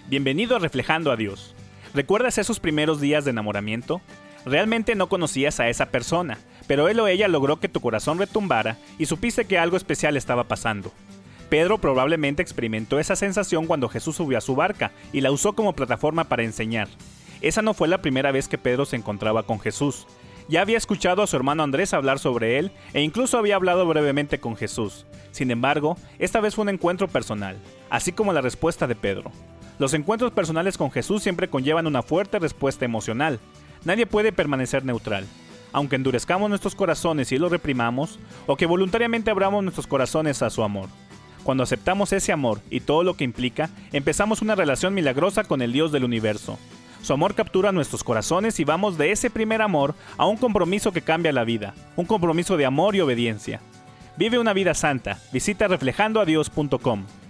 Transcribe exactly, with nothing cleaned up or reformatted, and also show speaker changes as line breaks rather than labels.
Bienvenido a Reflejando a Dios. ¿Recuerdas esos primeros días de enamoramiento? Realmente no conocías a esa persona, pero él o ella logró que tu corazón retumbara y supiste que algo especial estaba pasando. Pedro probablemente experimentó esa sensación cuando Jesús subió a su barca y la usó como plataforma para enseñar. Esa no fue la primera vez que Pedro se encontraba con Jesús. Ya había escuchado a su hermano Andrés hablar sobre él e incluso había hablado brevemente con Jesús. Sin embargo, esta vez fue un encuentro personal, así como la respuesta de Pedro. Los encuentros personales con Jesús siempre conllevan una fuerte respuesta emocional. Nadie puede permanecer neutral. Aunque endurezcamos nuestros corazones y los reprimamos, o que voluntariamente abramos nuestros corazones a su amor. Cuando aceptamos ese amor y todo lo que implica, empezamos una relación milagrosa con el Dios del universo. Su amor captura nuestros corazones y vamos de ese primer amor a un compromiso que cambia la vida, un compromiso de amor y obediencia. Vive una vida santa. Visita reflejando a dios punto com.